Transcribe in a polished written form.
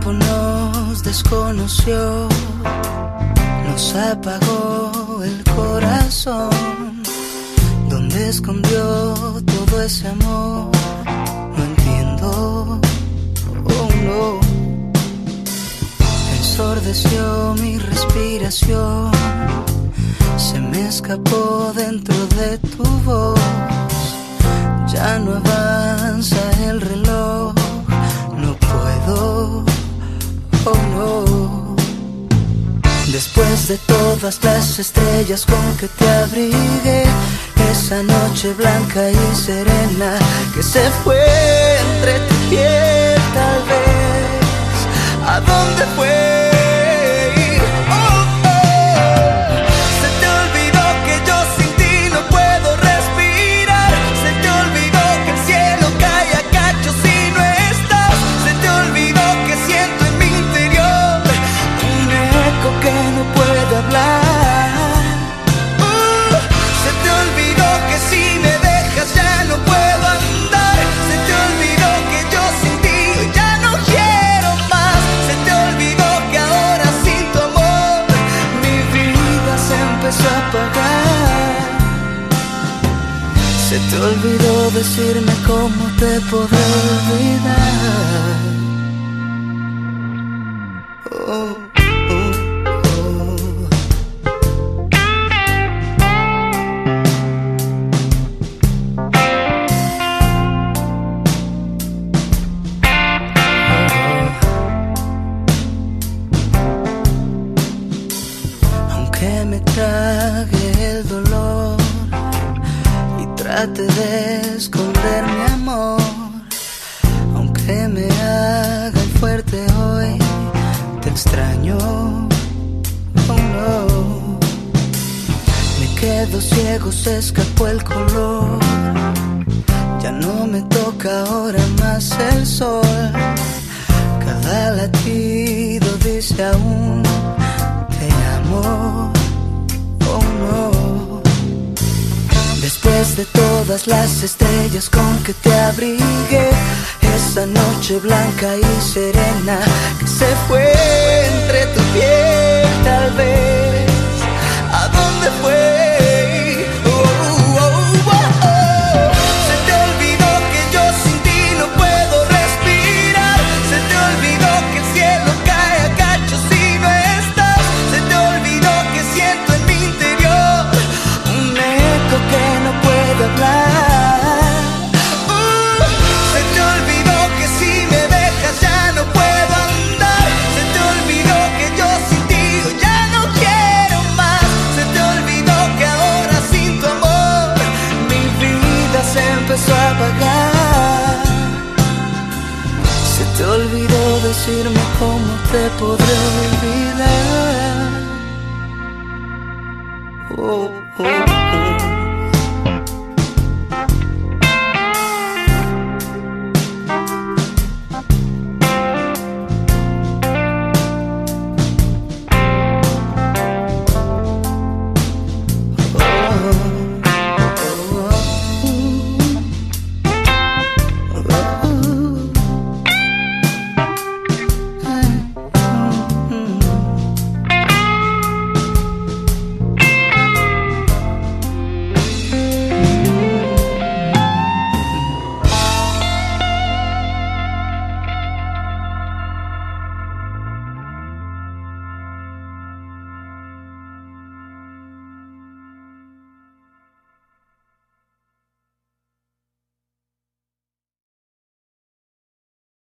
tiempo nos desconoció, nos apagó el corazón. ¿Dónde escondió todo ese amor? No entiendo, oh no. Ensordeció mi respiración, se me escapó dentro de tu voz. Ya no avanza el reloj, no puedo, oh no. Después de todas las estrellas con que te abrigué, esa noche blanca y serena que se fue entre tu piel, tal vez, ¿a dónde fue? Se te olvidó decirme cómo te podré olvidar. Oh, oh, oh. Aunque me trague el dolor, trate de esconder mi amor, aunque me haga fuerte hoy, te extraño, oh no. Me quedo ciego, se escapó el color, ya no me toca ahora más el sol. Cada latido dice aún, te amo, oh no. Después de todas las estrellas con que te abrigué, esa noche blanca y serena que se fue entre tu piel, tal vez, ¿a dónde fue? Se te olvidó decirme cómo te podré olvidar. Oh, oh, oh.